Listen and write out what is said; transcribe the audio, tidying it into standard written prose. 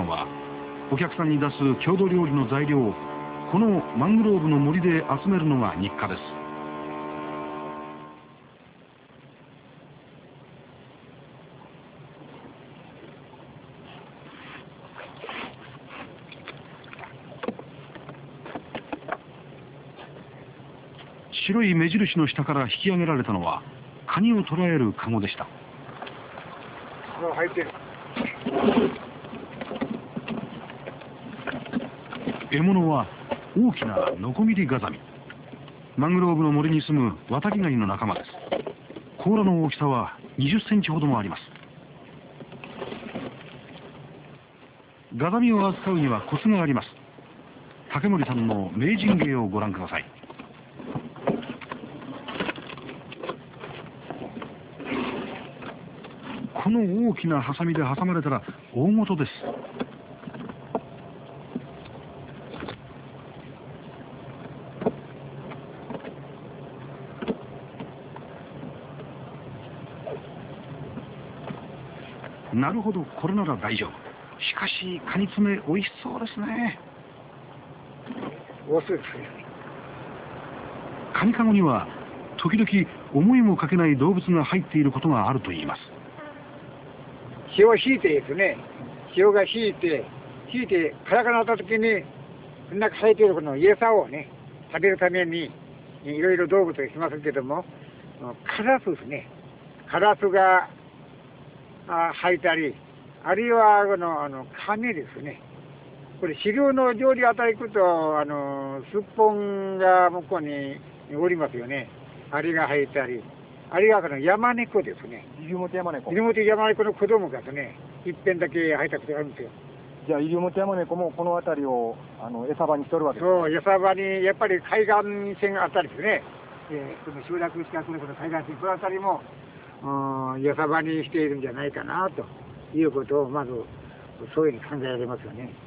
んはお客さんに出す郷土料理の材料をこのマングローブの森で集めるのが日課です。白い目印の下から引き上げられたのはカニを捕らえるカゴでした。 入ってる。 獲物は大きなノコギリガザミ。マングローブの森に住むワタリガニの仲間です。甲羅の大きさは20センチほどもあります。ガザミを扱うにはコツがあります。竹森さんの名人芸をご覧ください。この大きなハサミで挟まれたら大事です。なるほど、これなら大丈夫。しかしカニ爪美味しそうですね。 おすですね。 カニカゴには時々思いもかけない動物が入っていることがあるといいます。 潮を引いてですね、潮が引いてカラカラになった時に中生えているこの餌をね食べるためにいろいろ動物がしますけども、カラスですね。カラスが吐いたり、あるいはカメですね。これ飼料の上流あたり行くとすっぽんが向こうにおりますよね。あれが吐いたり、あるいは山猫ですね。 イリオモテヤマネコ。 イリオモテヤマネコの子供がですね、一遍だけ吐いたことがあるんですよ。 じゃあイリオモテヤマネコもこの辺りを餌場にしておるわけですね。 そう、餌場にやっぱり海岸線があったりですね。この集落近くのこの海岸線この辺りも餌場にしているんじゃないかなということをまずそういうふうに考えられますよね。